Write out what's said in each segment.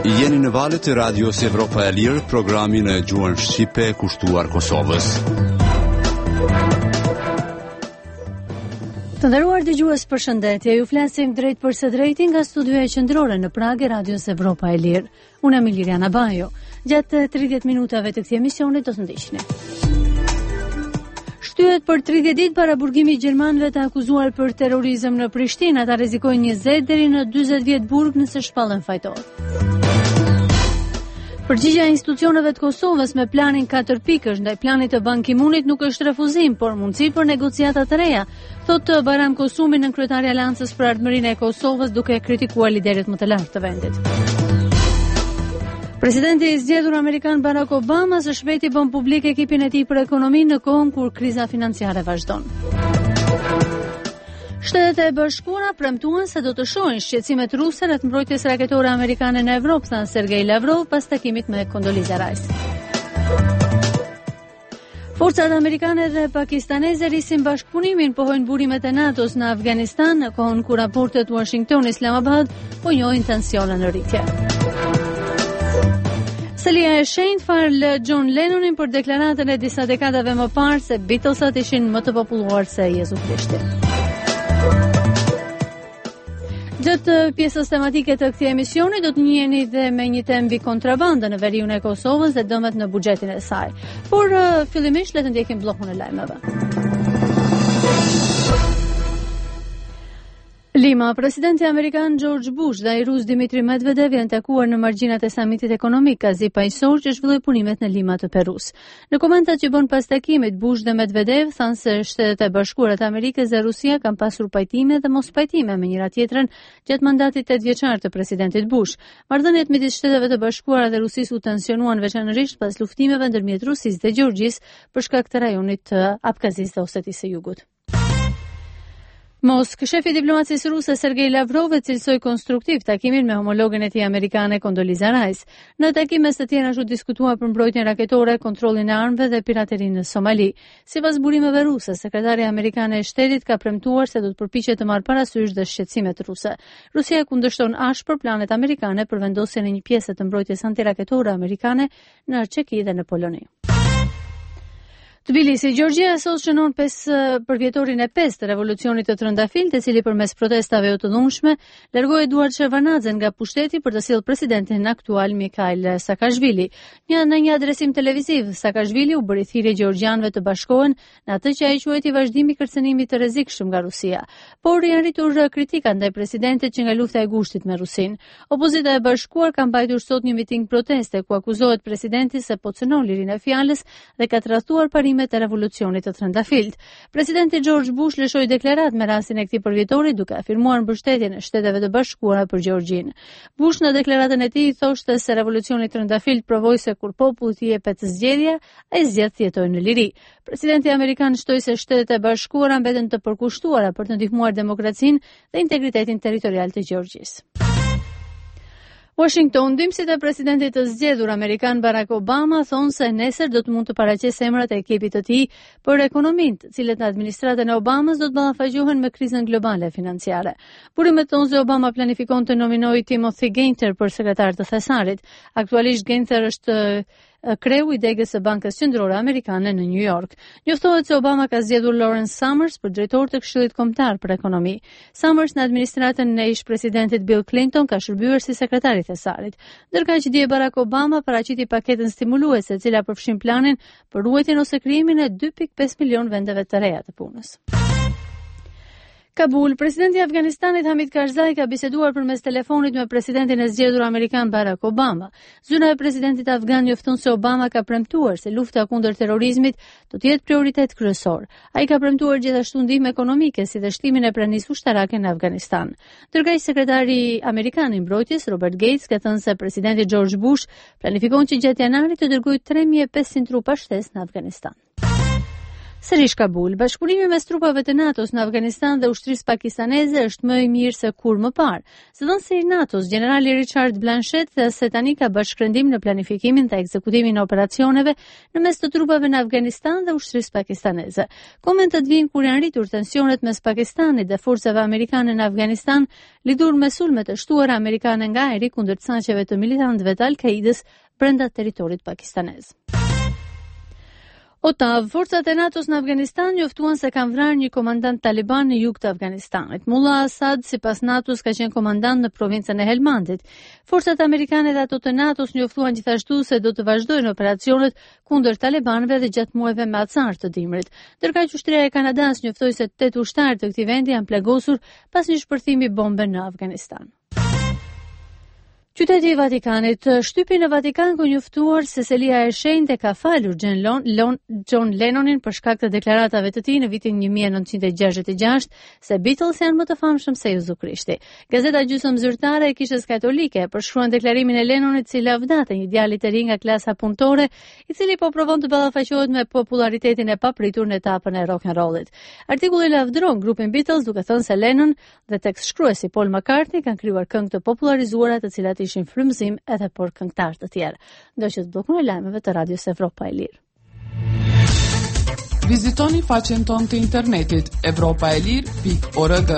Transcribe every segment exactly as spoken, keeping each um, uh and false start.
Jeni në valët e radios Evropa e Lirë, programin e gjuhën shqipe kushtuar Kosovës. Të nderuar dëgjues, përshëndetje. Ju flasim drejt për së drejti nga studioja qendrore në Pragë e radios Evropa e Lirë. Unë jam Liliana Bajo. Gjatë tridhjetë minutave të këtij emisioni do të ndiqni. Shtyhet për tridhjetë ditë para burgimit gjermanëve të akuzuar për terrorizëm në Prishtinë, ata rrezikojnë njëzet deri në dyzet vjet burg nëse shpallen fajtor. Përgjigjja e institucioneve të Kosovës me planin katër pikësh ndaj planit të Ban Ki-moonit nuk është refuzim, por mundësi për negociata të reja, thotë Bayram Kosumi, nënkryetari i Aleancës për Ardhmërinë e Kosovës, duke kritikuar liderët më të lartë të vendit. Presidenti i zgjedhur amerikan Barack Obama së shpejti bën publik ekipin e tij për ekonomi në kohën kur kriza financiare vazhdon. Shtetet e Bashkuara premtuan se do të shohin shqetësimet ruse rreth mbrojtjes raketore amerikane në Evropë, than Sergej Lavrov pas takimit me Condoleezza Rice. Forcat amerikane dhe pakistaneze rrisin bashkëpunimin, pohojnë burimet e NATO-s në Afganistan, në kohën kur raportet Washington-Islamabad po njohin tensione në rritje. Selia e shenjtë fal John Lennonin për deklaratën e disa dekadave më parë se Beatlesat ishin më të populluar se Jezu Krishti. Gjatë pjesës tematike të këtij emisioni do të njiheni dhe me një temë mbi kontrabandën në veriun e Kosovës dhe dëmet në buxhetin e saj. Por fillimisht le të ndjekim bllokun e lajmeve. Lima, presidenti amerikan George Bush dhe ai rus Dmitri Medvedev janë takuar në margjinat e samitit ekonomik Azi Pajisor që zhvilloi punimet në Lima të Perus. Në komentat që bën pas takimit, Bush dhe Medvedev thanë se Shtetet e Bashkuara të Amerikës dhe Rusia kanë pasur pajtime dhe mos pajtime me njëra tjetrën gjatë mandatit tetëvjeçar të presidentit Bush. Marrëdhëniet midis Shteteve të Bashkuara dhe Rusisë u tensionuan veçanërisht pas luftimeve ndërmjet Rusisë dhe Gjeorgjisë për shkak të rajonit të Abkazisë dhe Osetisë së Jugut. Moskë, shefi i diplomacisë ruse Sergej Lavrov e cilësoi konstruktiv takimin me homologen e tij amerikane Condoleezza Rice. Në takim mes të tjerë ashtu diskutuar për mbrojtjen raketore, kontrollin e armëve dhe piraterinë në Somali. Sipas burimeve ruse, sekretarja amerikane e shtetit ka premtuar se do të përpiqet të marrë parasysh dhe shqetësimet ruse. Rusia kundërshton ashpër planet amerikane për vendosjen e një pjese të mbrojtjes antiraketore amerikane në Çeki dhe në Poloni. Tbilisi, Gjeorgjia sot shënon pesë për vjetorin e pesë të revolucionit të Trëndafilt, i cili përmes protestave të dhunshme largoi Eduard Shevardnadze nga pushteti për të sjellë presidentin aktual Mikhail Saakashvili. Një në një adresim televiziv, Saakashvili u bëri thirrje gjeorgjanëve të bashkohen në atë që ai quajti vazhdimi i kërcënimit të rrezikshëm nga Rusia. Por janë rritur kritika ndaj presidentit që nga lufta e gushtit me Rusinë. Opozita e bashkuar ka mbajtur sot një miting proteste ku akuzohet presidenti se po cënon lirinë e fjalës dhe ka tradhtuar parim të revolucionit të Trëndafilt. Presidenti George Bush lëshoi deklaratë me rastin e këtij përvjetori duke afirmuar mbështetjen e Shteteve të Bashkuara për Gjeorgjinë. Bush në deklaratën e tij thoshte se revolucioni i Trëndafilt provoi se kur popullit i jepet zgjedhja, ai zgjedh të jetojë në liri. Presidenti amerikan shtoi se Shtetet e Bashkuara mbeten të përkushtuara për të ndihmuar demokracinë dhe integritetin territorial të Gjeorgjisë. Washington, dymësit e presidentit të zgjedhur amerikan Barack Obama thonë se nesër do të mund të paraqesë emrat e ekipit të tij për ekonominë, të cilët në administratën e Obamas do të ballafaqohen me krizën globale financiare. Burimet thonë se Obama planifikon të nominojë Timothy Geithner për sekretar të thesarit. Aktualisht Geithner është kreu i degës së Bankës Qendrore Amerikane në New York. Njoftohet se Obama ka zgjedhur Lawrence Summers për drejtor të Këshillit Kombëtar për Ekonomi. Summers në administratën e ish-presidentit Bill Clinton ka shërbyer si sekretar i thesarit. Ndërkaq dje Barack Obama paraqiti paketën stimuluese, e cila përfshin planin për ruajtjen ose krijimin e dy pikë pesë milion vendeve të reja të punës. Kabul, presidenti i Afganistanit Hamid Karzai ka biseduar përmes telefonit me presidentin e zgjedhur amerikan Barack Obama. Zyra e presidentit afgan njofton se Obama ka premtuar se lufta kundër terrorizmit do të jetë prioritet kryesor. Ai ka premtuar gjithashtu ndihmë ekonomike si dhe shtimin e pranisë ushtarake në Afganistan. Ndërkaq sekretari amerikan i mbrojtjes Robert Gates ka thënë se presidenti George Bush planifikon që gjatë janarit të dërgojë tre mijë e pesëqind trupa shtesë në Afganistan. Sërish Kabul, bashkëpunimi mes trupave të NATO-s në Afganistan dhe ushtrisë pakistaneze është më i mirë se kur më parë. Zëdhënësi i NATO-s, generali Richard Blanchett, dhe se tani ka bashkërendim në planifikimin dhe ekzekutimin e operacioneve në mes të trupave në Afganistan dhe ushtrisë pakistaneze. Komentet vijnë kur janë rritur tensionet mes Pakistanit dhe forcave amerikane në Afganistan, lidhur me sulmet e shtuara amerikane nga ajri kundër saqeve të militantëve të Al-Qaidës brenda territorit pakistanez. O T A V, forcat e NATO-s në Afganistan njoftuan se kanë vrarë një komandant taliban në jug të Afganistanit. Mullah Asad, sipas NATO-s, ka qenë komandant në provincën e Helmandit. Forcat amerikane dhe ato të NATO-s njoftuan gjithashtu se do të vazhdojnë operacionet kundër talibanëve dhe gjatë muajve me acar të dimrit. Ndërkaq ushtria e Kanadas njoftoi se tetë ushtarë të këtij vendi janë plagosur pas një shpërthimi bombe në Afganistan. Qyteti i Vatikanit, shtypi në Vatikan ka njoftuar se Selia e Shenjtë ka falur John Lennonin për shkak të deklaratave të tij në vitin një mijë e nëntëqind e gjashtëdhjetë e gjashtë se Beatles janë më të famshëm se Jezu Krishti. Gazeta gjysmëzyrtare e Kishës Katolike përshkruan deklarimin e Lennonit si lavdate një djalit të ri nga klasa punëtore, i cili po provon të ballafaqohet me popularitetin e papritur në etapën e rock and rollit. Artikulli lavdëron grupin Beatles duke thënë se Lennon dhe tekstshkruesi Paul McCartney kanë krijuar këngë të popularizuara të cilat ishin frymëzim edhe për këngëtarë të tjerë. Nga që të blokun e lajmeve të Radios Evropa e Lirë. Vizitoni faqen tonë të internetit evropa e lirë pikë org.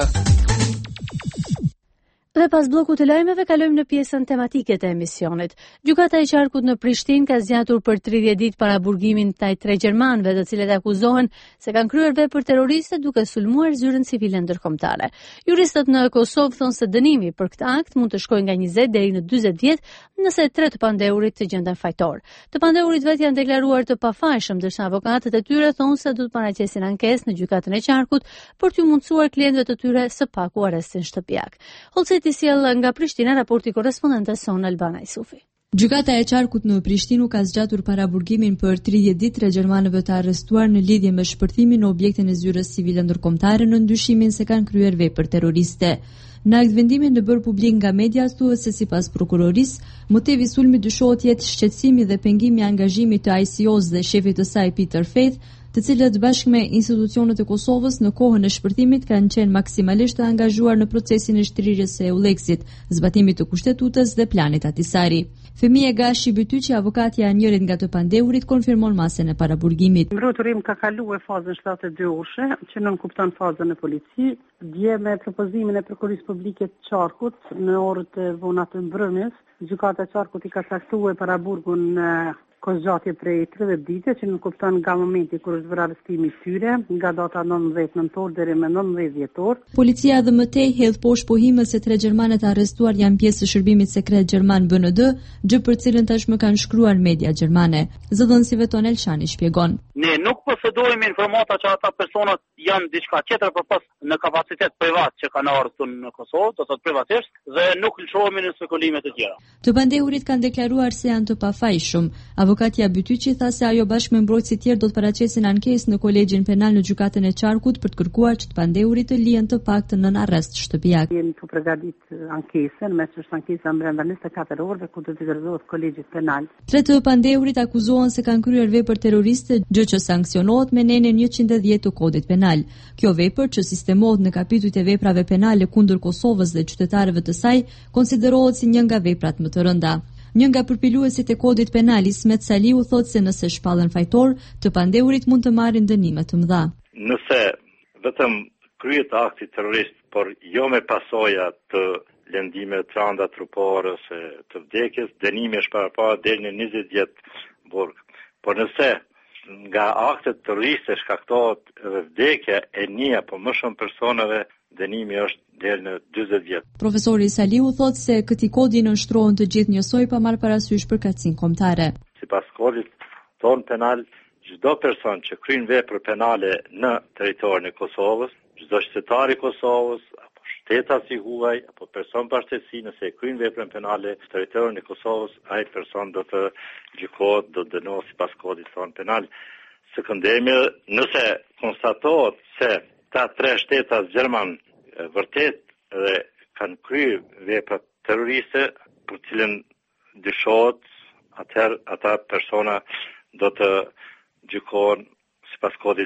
Dhe pas bllokut të lajmeve kalojmë në pjesën tematike të emisionit. Gjykata e qarkut në Prishtinë ka zgjatur për tridhjetë ditë paraburgimin ndaj tre gjermanëve, të cilët akuzohen se kanë kryer vepër terroriste duke sulmuar zyrën civile ndërkombëtare. Juristët në Kosovë thonë se dënimi për këtë akt mund të shkojë nga njëzet deri në dyzet vjet, nëse tre të pandeurit të gjenden fajtor. Të pandeurit vetë janë deklaruar të pafajshëm, ndërsa avokatët e tyre thonë se do të paraqesin ankesë në gjykatën e qarkut për t'u mundsuar klientëve të tyre së paku arrestin shtëpiak. Holceti sjell nga Prishtina raporti korrespondente Son Albana Isufi. Gjykata e qarkut në Prishtinë ka zgjatur paraburgimin për tridhjetë ditë tre gjermanëve të arrestuar në lidhje me shpërthimin në objektin e zyrës civile ndërkombëtare në ndyshimin se kanë kryer vepër terroriste. Në aktvendimin e bërë publik nga media thuhet se sipas prokurorisë, motivi i sulmit dyshohet jetë shqetësimi dhe pengimi i angazhimit të I C O-s dhe shefit të saj Peter Faith, të cilët bashkë me institucionet e Kosovës në kohën e shpërthimit kanë qenë maksimalisht të angazhuar në procesin e shtrirjes së Euleksit, zbatimit të kushtetutës dhe planit Atisari. Femia Gashi Bytyqi, avokatja e njërit nga të pandeurit, konfirmon masën e paraburgimit. Mbrojtëria ka kaluar fazën shtatëdhjetë e dy orëshe, që nën kupton fazën e policisë, dje me propozimin e prokurisë publike të qarkut në orët e vona të mbrëmjes. Gjykata e qarkut i ka caktuar paraburgun në kozgjatje prej tridhjetë ditë, që nuk kupton nga momenti kur është bërë arrestimi i tyre, nga data nëntëdhjetë nëntor deri më nëntëdhjetë dhjetor. Policia dhe më tej hedh poshtë pohimës se tre gjermanët arrestuar janë pjesë e shërbimit sekret gjerman B N D, gjë për cilën tashmë kanë shkruar media gjermane. Zëdhënësi Veton Elshani shpjegon. Ne nuk posedojmë informata që ata personat janë diçka tjetër përpas në kapacitet privat që kanë ardhur në Kosovë, do të thotë privatisht, dhe nuk lëshohemi në spekulime të tjera. Të pandeurit kanë deklaruar se janë të pafajshëm. Avokatja Bytyqi tha se ajo bashkë me mbrojtësit tjerë do të paraqesin ankesë në kolegjin penal në gjykatën e qarkut për të kërkuar që të pandeurit të lihen të paktën në arrest shtëpiak. Jemi të përgatitur ankesën, me çështë ankesa brenda njëzet e katër orëve ku do të vërtetohet kolegji penal. Tre të pandeurit akuzohen se kanë kryer vepër terroriste, gjë që sanksionohet me nenën njëqind e dhjetë të kodit penal. Kjo vepër, që sistemohet në kapitujt e veprave penale kundër Kosovës dhe qytetarëve të saj, konsiderohet si një nga veprat më të rënda. Një nga përpiluesit e kodit penal, Ismet Saliu, thotë se nëse shpallen fajtor, të pandeurit mund të marrin dënime të mëdha. Nëse vetëm kryet akti terrorist, por jo me pasoja të lëndime të rënda trupore ose të vdekjes, dënimi është parapara deri në njëzet vjet burg. Por nëse nga aktet terroriste shkaktohet edhe vdekja e një apo më shumë personave, dënimi është deri në dyzet vjet. Profesori Saliu thotë se këtij kodi nënshtrohen të gjithë njësoj pa marrë parasysh përkatësinë kombëtare. Sipas kodit ton penal, çdo person që kryen vepër penale në territorin e Kosovës, çdo qytetar i Kosovës apo shtetas i huaj apo person pa shtetësi, nëse kryen veprën penale në territorin e Kosovës, ai person do të gjykohet, do të dënohet sipas kodit ton penal. Sekondemi, nëse konstatohet se ta tre shtetas gjerman vërtet dhe kanë kryer vepra terroriste për cilën dyshohet, atëherë ata persona do të gjykohen sipas kodit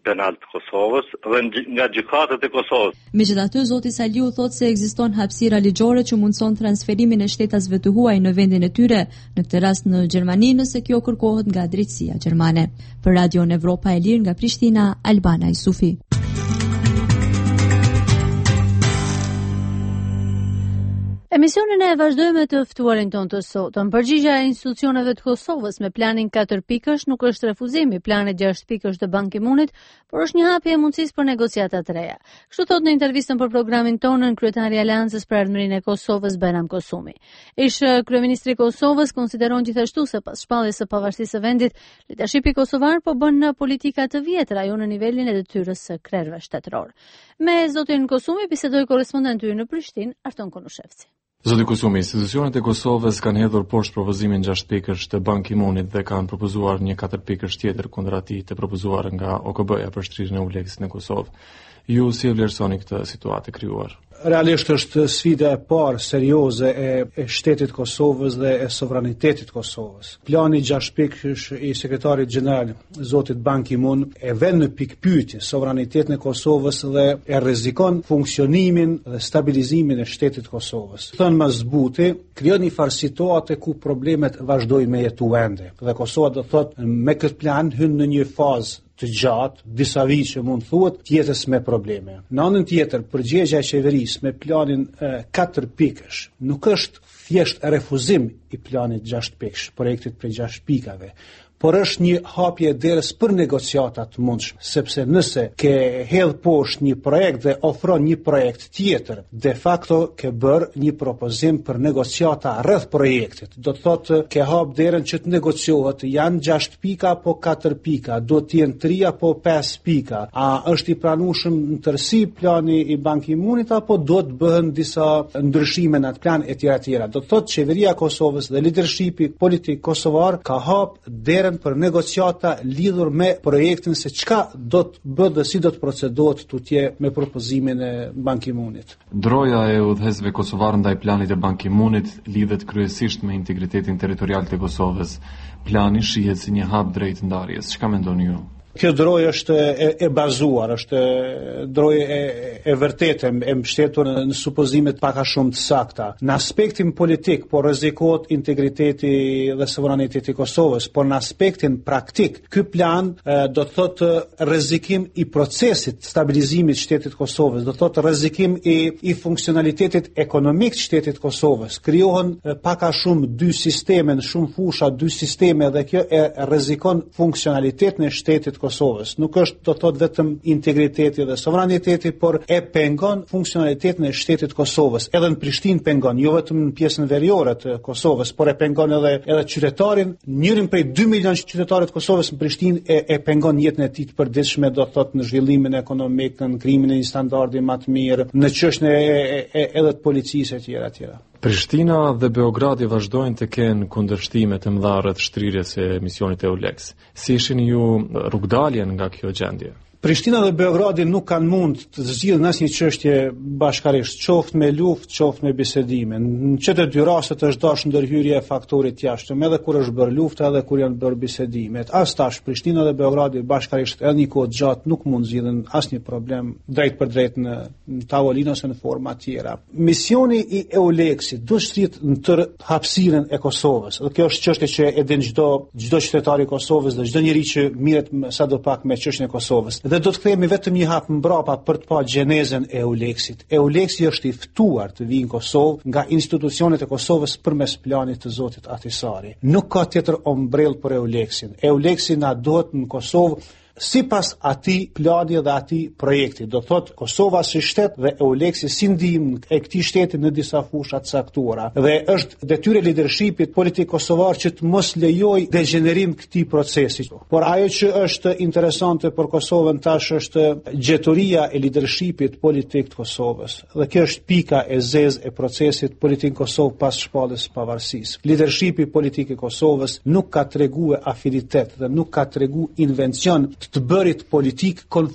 penal të Kosovës dhe nga gjykatët e Kosovës. Megjithatë, zoti Saliu thotë se ekziston hapësira ligjore që mundson transferimin e shtetasve të huaj në vendin e tyre, në këtë rast në Gjermani, nëse kjo kërkohet nga drejtësia gjermane. Për Radion Evropa e Lirë nga Prishtina, Albana Isufi. Emisionin e vazhdojmë të ftuarin tonë të sotëm. Përgjigjja e institucioneve të Kosovës me planin katër pikësh nuk është refuzim i planit gjashtë pikësh të Ban Ki-moonit, por është një hapje e mundësisë për negociata të reja. Kështu thot në intervistën për programin tonën kryetari i Aleancës për Ardhmërinë e Kosovës Bajram Kosumi. Ish kryeministri i Kosovës konsideron gjithashtu se pas shpalljes së pavarësisë së vendit, leadershipi kosovar po bën në politika të vjetra jo në nivelin e detyrës së krerëve shtetëror. Me zotin Kosumi bisedoi korrespondenti ynë në Prishtinë, Arton Konushevci. Zoti Kusumi, institucionet e Kosovës kanë hedhur poshtë propozimin gjashtë pikësh të Ban Ki-moonit dhe kanë propozuar një katër pikësh tjetër kundër atij të propozuar nga O K B-ja për shtrirjen e Euleksit në Kosovë. Ju si e vlerësoni këtë situatë e krijuar? Realisht është sfida e parë serioze e, e shtetit Kosovës dhe e sovranitetit Kosovës. Plani gjashtë pikësh i sekretarit gjeneral zotit Ban Ki-moon e vën në pikë pyetje sovranitetin e Kosovës dhe e rrezikon funksionimin dhe stabilizimin e shtetit Kosovës. Thënë më zbuti, krijon një farë situate ku problemet vazhdojnë me jetu ende. Dhe Kosova do thotë me këtë plan hyn në një fazë të gjatë, disa vite që mund thuhet, tjetës me probleme. Në anën tjetër, përgjegjja e qeverisë me planin e, katër pikësh nuk është thjesht refuzim i planit gjashtë pikësh, projektit për gjashtë pikave, por është një hapje e derës për negociata të mundshme, sepse nëse ke hedh poshtë një projekt dhe ofron një projekt tjetër, de facto ke bërë një propozim për negociata rreth projektit. Do të thotë ke hap derën që të negociohet, janë gjashtë pika apo katër pika, do të jenë tri apo pesë pika. A është i pranueshëm në tërësi plani i Ban Ki-moonit apo do të bëhen disa ndryshime në atë plan e tjera tjera. Do të thotë qeveria e Kosovës dhe leadershipi politik kosovar ka hap derën për negociata lidhur me projektin se çka do të bëhet dhe si do të procedohet tutje me propozimin e Ban Ki-moonit. Droja e udhëhesëve kosovar ndaj planit të Ban Ki-moonit lidhet kryesisht me integritetin territorial të Kosovës. Plani shihet si një hap drejt ndarjes. Çka mendoni ju? Kjo drojë është e, e bazuar, është drojë e, e vërtetë, e mbështetur në, në supozimet paka shumë të sakta. Në aspektin politik, po rrezikohet integriteti dhe sovraniteti i Kosovës, por në aspektin praktik, ky plan e, do të thotë rrezikim i procesit stabilizimit të shtetit Kosovës, do të thotë rrezikim i, i funksionalitetit ekonomik të shtetit Kosovës. Krijohen e, paka shumë dy sisteme, në shumë fusha dy sisteme dhe kjo e rrezikon funksionalitetin e shtetit Kosovës. Nuk është do të thotë vetëm integriteti dhe sovraniteti, por e pengon funksionalitetin e shtetit Kosovës. Edhe në Prishtinë pengon, jo vetëm në pjesën veriore të Kosovës, por e pengon edhe edhe qytetarin, njërin prej dy milion qytetarëve të Kosovës në Prishtinë e, e pengon jetën e tij të përditshme, do të thotë në zhvillimin ekonomik, në krimin e një standardi më të mirë, në çështjen e, e, e edhe të policisë e tjera tjera. Prishtina dhe Beogradi vazhdojnë të kenë kundërshtime të mëdha rreth shtrirjes së misionit Euleks. Si ishin ju rrugdaljen nga kjo gjendje? Prishtina dhe Beogradi nuk kanë mund të zgjidhin asnjë çështje bashkarisht, qoftë me luftë, qoftë me bisedime. Në çdo dy rastet është dashur ndërhyrje e faktorit jashtëm, edhe kur është bërë lufta, edhe kur janë bërë bisedimet. As tash Prishtina dhe Beogradi bashkarisht edhe një kohë gjatë nuk mund zgjidhin asnjë problem drejt për drejt në, në tavolinë ose në forma tjera. Misioni i Euleksit do shtrihet në tërë hapësirën e Kosovës. Dhe kjo është çështje që e din çdo çdo qytetar i Kosovës dhe çdo njeri që mirret sadopak me çështjen e Kosovës. Dhe do të kthehemi vetëm një hap mbrapa për të pa gjenezën e Euleksit. Euleksi është i ftuar të vijë në Kosovë nga institucionet e Kosovës përmes planit të zotit Ahtisari. Nuk ka tjetër ombrell për Euleksin. Euleksi na duhet në Kosovë sipas atij plani dhe atij projekti. Do thotë Kosova si shtet dhe Euleksi si ndihmë e këtij shteti në disa fusha të caktuara. Dhe është detyrë e leadershipit politik kosovar që të mos lejojë degenerim këtij procesi. Por ajo që është interesante për Kosovën tash është gjeturia e leadershipit politik të Kosovës. Dhe kjo është pika e zezë e procesit politik Kosovë pas shpalljes së pavarësisë. Leadershipi politik i Kosovës nuk ka treguar afinitet dhe nuk ka treguar invencion të bërit politik konform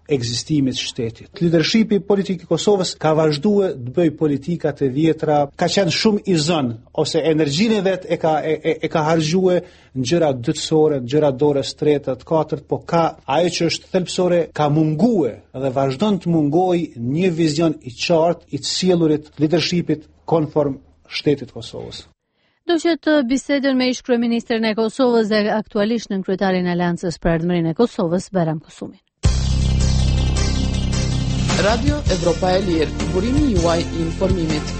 ekzistimit shtetit. Lidershipi politik i Kosovës ka vazhduar të bëj politikat e vjetra, ka qenë shumë i zënë ose energjinë e vet e ka e, e, e ka harxhuar në gjëra dytësore, në gjëra dorës treta, të katërt, po ka ajo që është thelbësore ka munguar dhe vazhdon të mungojë një vizion i qartë i të sjellurit leadershipit konform shtetit Kosovës. Do që të bisedën me ish kryeministrin e Kosovës dhe aktualisht në kryetarin e Aleancës për Ardhmërinë e Kosovës, Bayram Kusumin. Radio Evropa e Lirë, burimi juaj i informimit.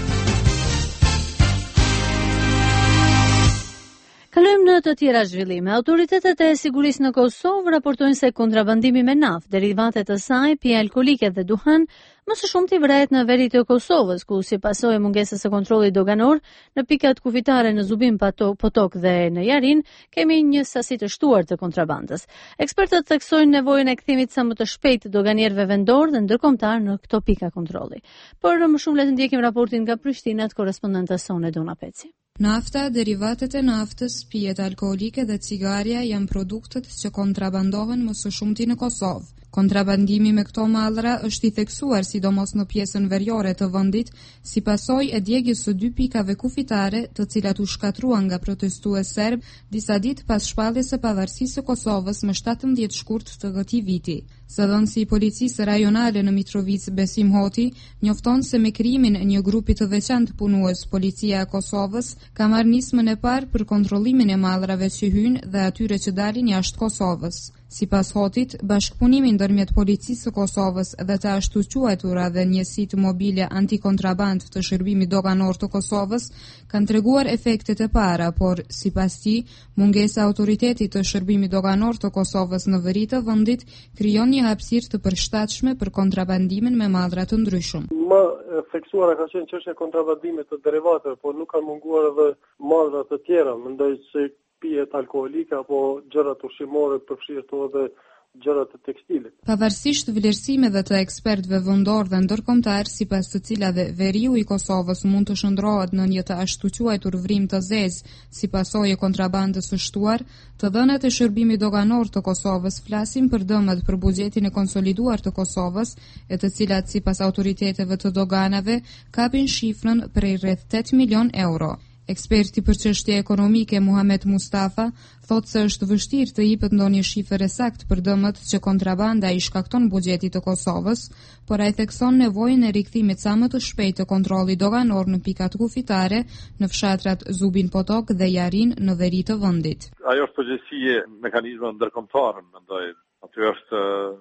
Kalojmë në të tjera zhvillime. Autoritetet e sigurisë në Kosovë raportojnë se kontrabandimi me naftë, derivate të saj, pije alkolike dhe duhan, më së shumti vret në veri të Kosovës, ku si pasojë mungesës së kontrollit doganor në pikat kufitare në Zubin, Potok dhe në Jarin, kemi një sasi të shtuar të kontrabandës. Ekspertët theksojnë nevojën e kthimit sa më të shpejtë të doganierëve vendor dhe ndërkombëtar në këto pika kontrolli. Por më shumë le të ndjekim raportin nga Prishtina të korrespondentes sonë Dona Peci. Nafta, derivatet e naftës, pijet alkoolike dhe cigaria janë produktet që kontrabandohen më së shumti në Kosovë. Kontrabandimi me këto mallra është i theksuar sidomos në pjesën veriore të vendit, si pasojë e djegjes së dy pikave kufitare, të cilat u shkatruan nga protestues serb disa ditë pas shpalljes së pavarësisë së Kosovës më shtatëmbëdhjetë shkurt të këtij viti. Zëdhënësi i policisë rajonale në Mitrovic Besim Hoti njofton se me krijimin e një grupi të veçantë punues, policia e Kosovës ka marrë nismën e parë për kontrollimin e mallrave që hyjnë dhe atyre që dalin jashtë Kosovës. Sipas Hotit, bashkëpunimi ndërmjet policisë së Kosovës dhe të ashtu quajturave njësitë mobile antikontraband të shërbimit doganor të Kosovës kanë treguar efektet e para, por sipas tij, mungesa e autoritetit të shërbimit doganor të Kosovës në veri të vendit krijon një hapësirë të përshtatshme për kontrabandimin me mallra të ndryshëm. Më theksuara ka qenë çështja e kontrabandimit të derivateve, por nuk kanë munguar edhe mallra të tjera, mendoj se pijet alkoolike apo gjërat ushqimore, përfshirë to edhe gjërat e tekstilit. Pavarësisht vlerësimeve të ekspertëve vendor dhe ndërkombëtar, sipas të cilave veriu i Kosovës mund të shndrohet në një të ashtu quajtur vrim të zezë si pasojë e kontrabandës së shtuar, të dhënat e shërbimit doganor të Kosovës flasin për dëmet për buxhetin e konsoliduar të Kosovës, e të cilat sipas autoriteteve të doganave kapin shifrën prej rreth tetë milion euro. Eksperti për çështje ekonomike Muhamet Mustafa thotë se është vështirë të jepet ndonjë shifër saktë për dëmet që kontrabanda i shkakton buxhetit të Kosovës, por ai thekson nevojën e rikthimit sa më të shpejtë të kontrollit doganor në pikat kufitare në fshatrat Zubin, Potok dhe Jarin në veri të vendit. Ajo është përgjegjësi e mekanizmeve ndërkombëtar, mendoj. Aty është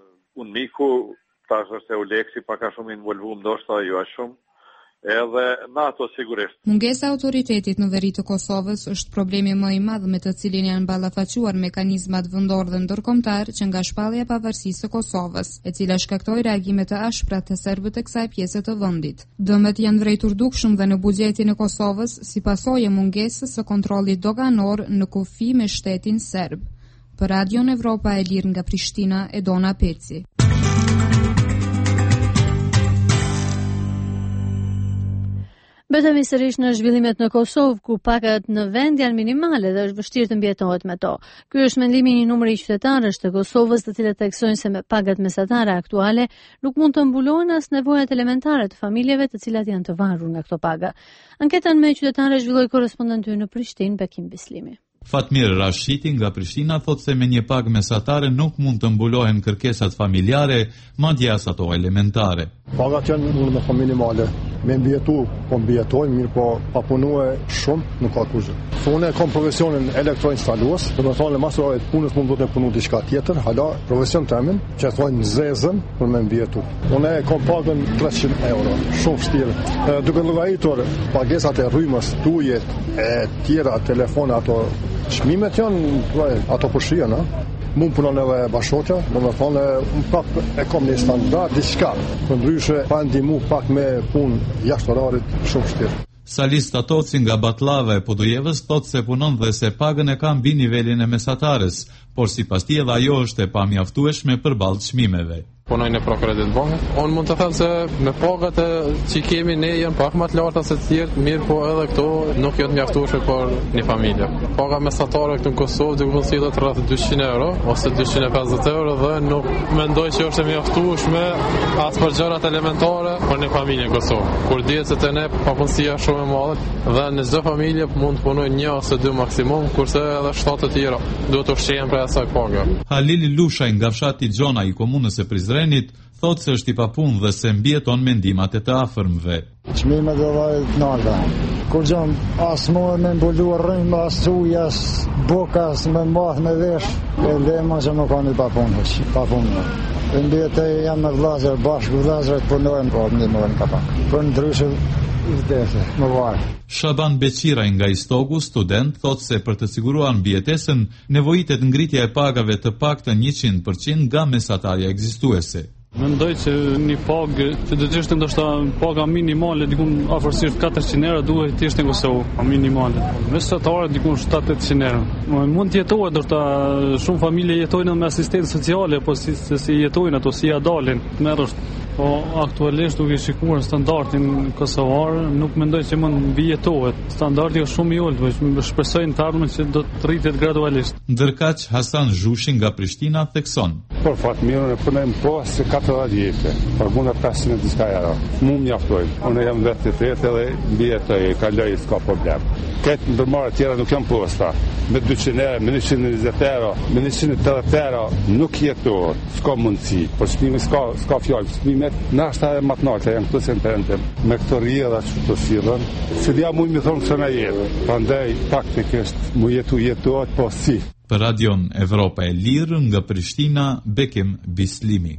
Unmiku, tash është Euleksi, pak a shumë involvuar ndoshta jo aq shumë. Edhe NATO sigurisht. Mungesa e autoritetit në veri të Kosovës është problemi më i madh me të cilin janë ballafaquar mekanizmat vendor dhe ndërkombëtar që nga shpallja e pavarësisë së Kosovës, e cila shkaktoi reagime të ashpra të serbët e kësaj pjese të vendit. Dëmet janë vërejtur dukshëm dhe në buxhetin e Kosovës si pasojë e mungesës së kontrollit doganor në kufi me shtetin serb. Për Radion Evropa e Lirë nga Prishtina, Edona Peci. Betemi sërish në zhvillimet në Kosovë, ku pagat në vend janë minimale dhe është vështirë të mbjetohet me to. Ky është mendimi i një numri qytetarësh të Kosovës, të cilët theksojnë se me pagat mesatare aktuale nuk mund të mbulohen as nevojat elementare të familjeve të cilat janë të varur nga këto paga. Anketën me qytetarë zhvilloi korrespondenti në Prishtinë, Bekim Bislimi. Fatmir Rashiti nga Prishtina thot se me një pagë mesatare nuk mund të mbulohen kërkesat familjare, madje as ato elementare. Pagat janë në minimale. Me mbjetu, po mbjetojnë, mirë po papunue shumë, nuk ka kushte. Unë kam profesionin elektroinstalues, do të thonë mas orave të punës mund të punu diçka tjetër, hala profesion temin, që thonë zezën për me mbjetu. Unë kam pagën treqind euro, shumë vështirë. Duke llogaritur pagesat e rrymës, tujet e tjera, telefona, ato çmimet janë ato përshien, a? Mund punon edhe bashkëqja, do të thonë un pak e kam një standard diçka, ndryshe pa ndihmu pak me punë jashtë orarit shumë vështirë. Salis Tatoci nga Batlava e Podujevës thot se punon dhe se pagën e ka mbi nivelin e mesatares, por sipas tij edhe ajo është e pamjaftueshme përballë çmimeve. Punoj në prokurorit bank. Unë mund të them se me pagat që kemi ne janë pak më të larta se të tjerë, mirë po edhe këto nuk janë mjaftueshme për një familje. Paga mesatare këtu në Kosovë do të sillet rreth dyqind euro ose dyqind e pesëdhjetë euro dhe nuk mendoj që është e mjaftueshme as për gjërat elementare për një familje në Kosovë. Kur dihet se te ne papunësia është shumë e madhe dhe në çdo familje mund të punojë një ose dy maksimum, kurse edhe shtatë të tjera duhet të ushqehen për asaj pagë. Halili Lushaj nga fshati Xhona i komunës së Prizrenit thot se është i papunë dhe se mbieton me ndihmat e të afërmëve. Çmimet e vajit nalta. Kur jam as mua me mbuluar rrymë, as ujë, as boka, as me mbath me vesh, e lema që më kanë i papunë, papunë. E mbjetë jam me vllazër, bashkë vllazërat punojnë, po më ndihmojnë kapak. Për ndryshe vdese, më varë. Shaban Beqiraj nga Istogu, student, thot se për të siguruar mbijetesën, nevojitet ngritja e pagave të paktën njëqind përqind nga mesatarja ekzistuese. Mendoj që një pagë që do të ishte ndoshta paga minimale diku afërsisht katërqind euro duhet të ishte në Kosovë, minimale. Mesatare diku shtatë qind euro. Mund të jetohet, ndoshta shumë familje jetojnë me asistencë sociale, po si se si jetojnë ato, si ja dalin. Merresh. Po aktualisht duke shikuar standardin kosovar, nuk mendoj që mund mbijetohet. Standardi është shumë i ulët, por shpresoj në të ardhmen që do të rritet gradualisht. Ndërkaq Hasan Zhushi nga Prishtina thekson. Por fat mirë, ne punojmë poshtë katëdhjetë vjeçë, për mund pesëqind diçka euro. Mu mjaftoj. Unë jam vetë të tretë dhe mbijetoj, kaloj s'ka problem. Këtë ndërmarrje tjera nuk janë posta. Me dyqind euro, me njëqind e njëzet euro, me njëqind e tetëdhjetë euro nuk jetohet, s'ka mundësi. Por çmimi s'ka s'ka fjalë, çmimet nashta e matnalta janë këto sententë. Me këto rrjedha që të sillen, se dia mund më thonë se na jetë. Prandaj faktikisht mu jetu jetohet po si. Për Radion Evropa e Lirë nga Prishtina, Bekim Bislimi.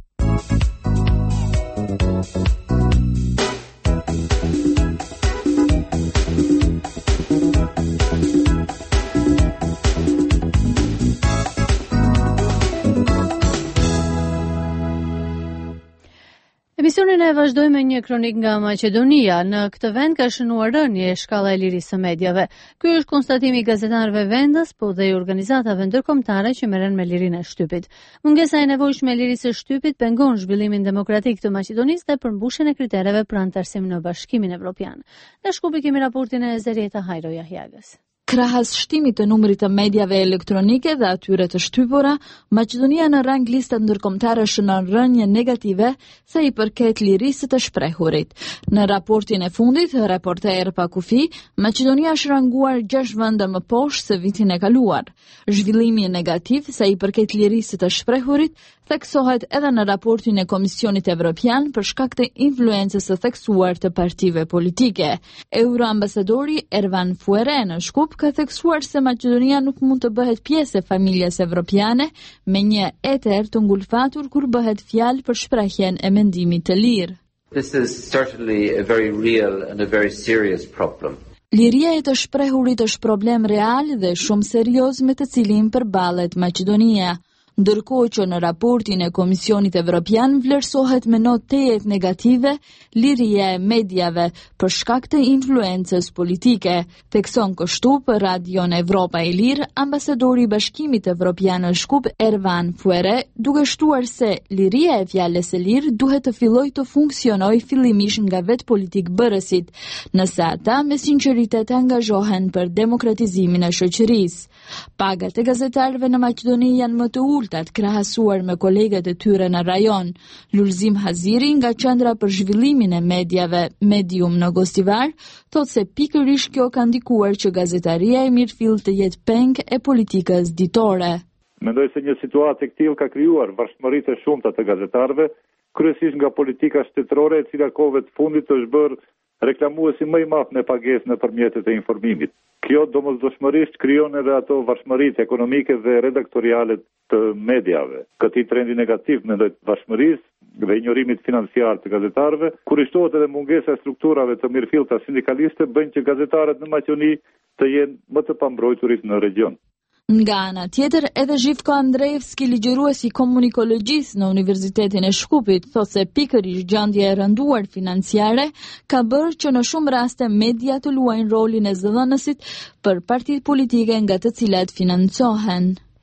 Emisionin e vazhdojmë me një kronik nga Maqedonia. Në këtë vend ka shënuar rënje shkalla e lirisë së medjave. Ky është konstatimi i gazetarëve vendës, po dhe i organizatave ndërkombëtare që merren me lirinë e shtypit. Mungesa e nevojshme e lirisë së shtypit pengon zhvillimin demokratik të Maqedonisë dhe përmbushjen e kritereve për anëtarësim në Bashkimin Evropian. Në Shkupi kemi raportin e Zerieta Hajro Jahjagës. Krahas shtimit të numrit të medjave elektronike dhe atyre të shtypura, Maqedonia në rang listat ndërkombëtare shënon rënje negative sa i përket lirisë të shprehurit. Në raportin e fundit, Reporter pa kufi, Maqedonia është ranguar gjashtë vende më poshtë se vitin e kaluar. Zhvillimi negativ sa i përket lirisë të shprehurit theksohet edhe në raportin e Komisionit Evropian për shkak të influencës së theksuar të partive politike. Euroambasadori Ervan Fuere në Shkup ka theksuar se Maqedonia nuk mund të bëhet pjesë e familjes evropiane me një eter të ngulfatur kur bëhet fjalë për shprehjen e mendimit të lirë. This is certainly a very real and a very serious problem. Liria e të shprehurit është problem real dhe shumë serioz me të cilin përballet Maqedonia. Ndërkohë që në raportin e Komisionit Evropian vlerësohet me notë tejet negative liria e medjave për shkak të influencës politike. Thekson kështu për Radion Evropa e Lirë ambasadori i Bashkimit Evropian në Shkup Ervan Fuere, duke shtuar se liria e fjalës së lirë duhet të fillojë të funksionojë fillimisht nga vetë politik bërësit, nëse ata me sinqeritet angazhohen për demokratizimin e shoqërisë. Pagat e gazetarëve në Maqedoni janë më të ultat krahasuar me kolegët e tyre në rajon. Lulzim Haziri nga Qendra për Zhvillimin e Medjave Medium në Gostivar thotë se pikërisht kjo ka ndikuar që gazetaria e mirëfill të jetë peng e politikës ditore. Mendoj se një situatë e këtillë ka krijuar varfëmëritë e shumta të gazetarëve, kryesisht nga politika shtetërore e cila kohëve të fundit është bërë reklamuesi më i madh në pagesë në përmjetet e informimit. Kjo domosdoshmërisht krijon edhe ato varfëmëritë ekonomike dhe redaktoriale të mediave. Këtij trendi negativ mendoj të varfëmërisë dhe injorimit financiar të gazetarëve, kur i shtohet edhe mungesa e strukturave të mirëfillta sindikaliste, bëjnë që gazetarët në Maqedoni të jenë më të pambrojturit në region. Nga ana tjetër, edhe Zhivko Andreevski, ligjëruesi komunikologjisë në Universitetin e Shkupit, thotë se pikërisht gjendja e rënduar financiare ka bërë që në shumë raste media të luajnë rolin e zëdhënësit për partitë politike nga të cilat financohen.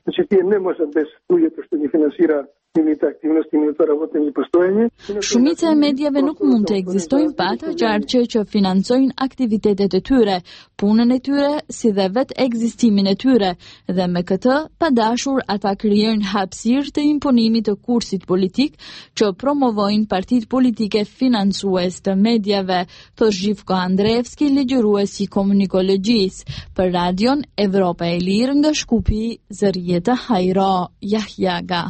Znači ti ne može bez uvjeta što njih financira njimit aktivnosti militar работа një postojanje. Shumica e medjave nuk mund të ekzistojnë pa ata qarqe që financojnë aktivitetet e tyre, punën e tyre, si dhe vetë ekzistimin e tyre, dhe me këtë, pa dashur ata krijojnë hapësirë të imponimit të kursit politik që promovojnë partitë politike financues të medjave, thosh Zhivko Andreevski, ligjërues i komunikologjisë, për radion Evropa e Lirë nga Shkupi, Zërjeta Hajro, Jahjaga.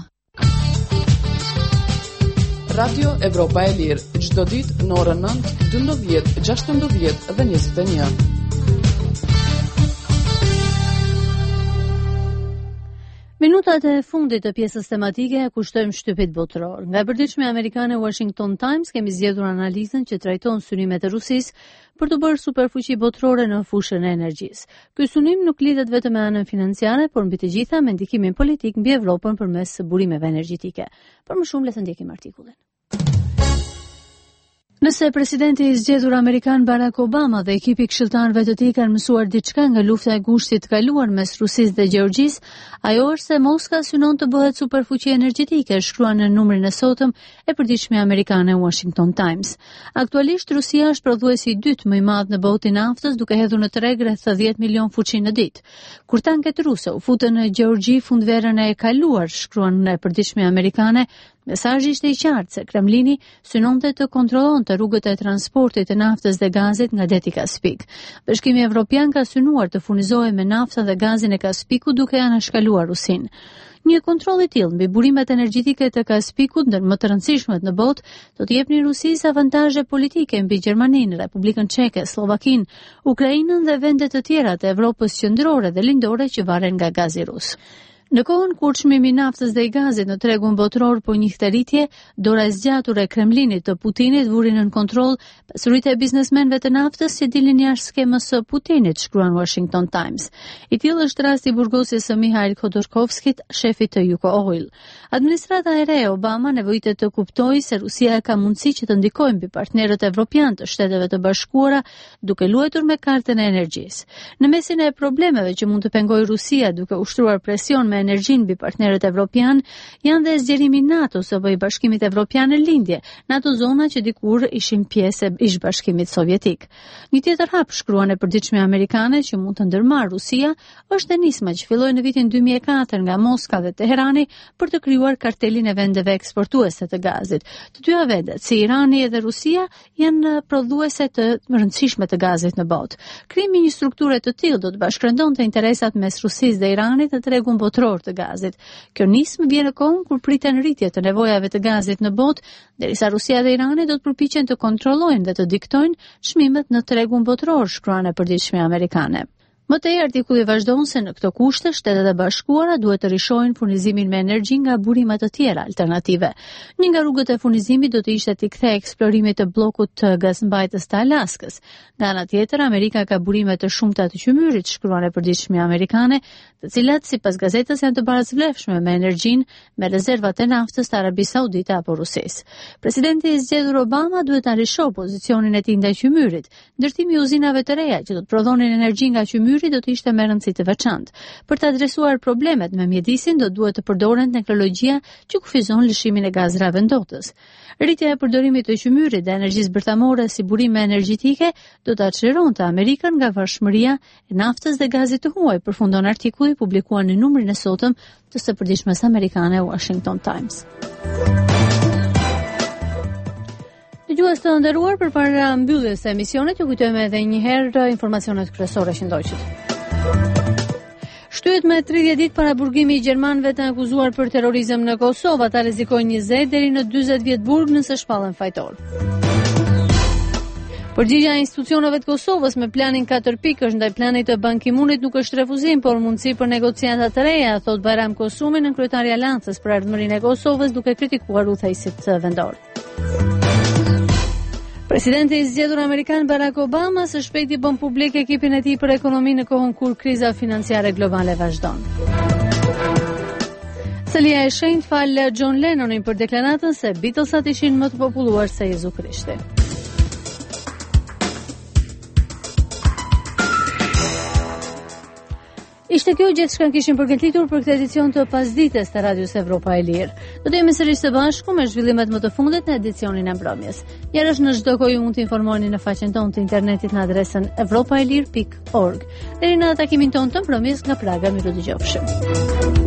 Radio Evropa e Lirë, çdo ditë në orën nëntë, dymbëdhjetë, gjashtëmbëdhjetë dhe njëzet e një. Minutat e fundit të pjesës tematike e kushtojmë shtypit botëror. Nga e përditshme amerikane Washington Times kemi zgjedhur analizën që trajton synimet e Rusisë për të bërë superfuqi botërore në fushën e energjisë. Ky synim nuk lidhet vetëm me anën financiare, por mbi të gjitha me ndikimin politik mbi Evropën përmes burimeve energjetike. Për më shumë le të ndjekim artikullin. Nëse presidenti i zgjedhur amerikan Barack Obama dhe ekipi këshilltarëve të tij kanë mësuar diçka nga lufta e gushtit të kaluar mes Rusisë dhe Gjeorgjisë, ajo është se Moska synon të bëhet superfuqi energjetike, shkruan në numrin e sotëm e përditshme amerikane Washington Times. Aktualisht Rusia është prodhuesi i dytë më i madh në botë i naftës, duke hedhur në treg rreth dhjetë milion fuqi në ditë. Kur tanket ruse u futën në Gjeorgji fundverën e kaluar, shkruan në përditshme amerikane, mesazhi ishte i qartë se Kremlini synonte të kontrollonte rrugët e transportit të naftës dhe gazit nga deti Kaspik. Bashkimi Evropian ka synuar të furnizohej me naftë dhe gazin e Kaspikut duke anashkaluar Rusinë. Një kontroll i tillë mbi burimet energjetike të Kaspikut, ndër më të rëndësishmet në botë, do të jepni Rusisë avantazhe politike mbi Gjermaninë, Republikën Çeke, Slovakinë, Ukrainën dhe vende të tjera të Evropës qendrore dhe lindore që varen nga gazi rus. Në kohën kur çmimi i naftës dhe i gazit në tregun botror po njihte rritje, dora e zgjatur e Kremlinit të Putinit vuri nën kontroll pasuritë e biznesmenëve të naftës që dilin jashtë skemës së Putinit, shkruan Washington Times. I tillë është rasti i burgosjes së Mikhail Khodorkovskit, shefit të Yuko Oil. Administrata e re e Obama nevojitet të kuptojë se Rusia ka mundësi që të ndikojë mbi partnerët evropian të Shteteve të Bashkuara duke luajtur me kartën e energjisë. Në mesin e problemeve që mund të pengojë Rusia duke ushtruar presion me energjinë mbi partnerët evropian, janë dhe zgjerimi i NATO-s apo i Bashkimit Evropian në lindje, në ato zona që dikur ishin pjesë e ish-bashkimit sovjetik. Një tjetër hap, shkruan e përditshme amerikane, që mund të ndërmarrë Rusia, është nisma që filloi në vitin dy mijë e katër nga Moska dhe Teherani për të krijuar kartelin e vendeve eksportuese të gazit. Të dyja vendet, si Irani edhe Rusia, janë prodhuese të rëndësishme të gazit në botë. Krijimi i një strukture të tillë do të bashkëndonte interesat mes Rusisë dhe Iranit në tregun botror të gazit. Kjo nismë vjen në kohën kur priten rritje të nevojave të gazit në botë, derisa Rusia dhe Irani do të përpiqen të kontrollojnë dhe të diktojnë çmimet në tregun botror, shkruan e përditshme amerikane. Më tej artikulli vazhdon se në këto kushte Shtetet e Bashkuara duhet të rishojnë furnizimin me energji nga burime të tjera alternative. Një nga rrugët e furnizimit do të ishte t'i kthejë eksplorimit të bllokut të gazmbajtës të Alaskës. Nga ana tjetër, Amerika ka burime të shumta të qymyrit, shkruan e përditshme amerikane, të cilat sipas gazetës janë të barazvlefshme me energjinë me rezervat e naftës të Arabisë Saudite apo Rusisë. Presidenti i zgjedhur Obama duhet ta rishojë pozicionin e tij ndaj qymyrit. Ndërtimi i uzinave të reja që do të prodhonin energji nga qymyri do të ishte me rëndësi të veçantë. Për të adresuar problemet me mjedisin do duhet të përdoren teknologjia që kufizon lëshimin e gazrave ndotës. Rritja e përdorimit të qymyrit dhe energjisë bërthamore si burime energjetike do të çlironte Amerikën nga varfshmëria e naftës dhe gazit të huaj, përfundon artikulli publikuar në numrin e sotëm të së përditshmes amerikane Washington Times. Dëgjues të nderuar, përpara mbylljes së emisionit, ju kujtojmë edhe një herë informacionet kryesore që ndoqët. Shtyhet me tridhjetë ditë para burgimi i gjermanëve të akuzuar për terrorizëm në Kosovë, ata rrezikojnë njëzet deri në dyzet vjet burg nëse shpallen fajtor. Përgjigjja e institucioneve të Kosovës me planin katër pikësh ndaj planit të Ban Ki-moonit nuk është refuzim, por mundësi për negociata të reja, thot Bayram Kosumi, në kryetari i Aleancës për ardhmërinë e Kosovës, duke kritikuar udhëheqësit vendor. Presidenti i zgjedhur amerikan Barack Obama së shpejti bën publik ekipin e tij për ekonomi në kohën kur kriza financiare globale vazhdon. Selia e shenjtë fal John Lennonin për deklaratën se Beatlesat ishin më të populluar se Jezu Krishti. Ishte kjo gjithçka kishim përgatitur për këtë edicion të pasdites të Radios Evropa e Lirë. Do të jemi sërish së bashku me zhvillimet më të fundit në edicionin e mbrëmjes. Jerash në çdo kohë mund të informoni në faqen tonë të internetit në adresën evropaelir pikë org. Deri në takimin tonë të mbrëmjes nga Praga, miru dëgjofshim.